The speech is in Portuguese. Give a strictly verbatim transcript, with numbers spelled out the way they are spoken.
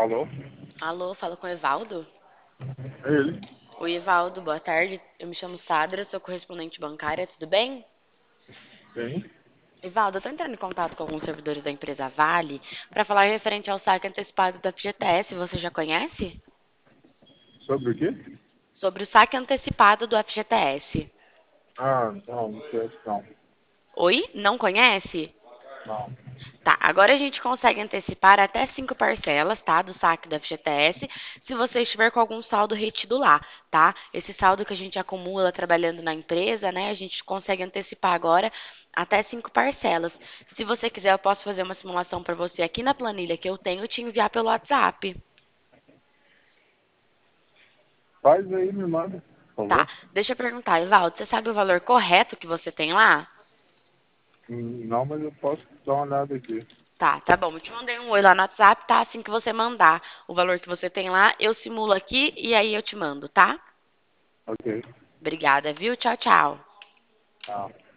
Alô? Alô, fala com o Evaldo? É ele? Oi, Evaldo, boa tarde. Eu me chamo Sadra, sou correspondente bancária, tudo bem? Sim. Evaldo, eu tô entrando em contato com alguns servidores da empresa Vale para falar referente ao saque antecipado da F G T S. Você já conhece? Sobre o quê? Sobre o saque antecipado do F G T S. Ah, não, não sei, não. Oi? Não conhece? Não. Tá, agora a gente consegue antecipar até cinco parcelas, tá, do saque do F G T S, se você estiver com algum saldo retido lá, tá? Esse saldo que a gente acumula trabalhando na empresa, né, a gente consegue antecipar agora até cinco parcelas. Se você quiser, eu posso fazer uma simulação para você aqui na planilha que eu tenho e te enviar pelo WhatsApp. Faz aí, me manda, por Tá, favor. deixa eu perguntar, Evaldo, você sabe o valor correto que você tem lá? Hum, Não, mas eu posso dar uma olhada aqui. Tá, tá bom. Eu te mandei um oi lá no WhatsApp, tá? Assim que você mandar o valor que você tem lá, eu simulo aqui e aí eu te mando, tá? Ok. Obrigada, viu? Tchau, tchau. Ah.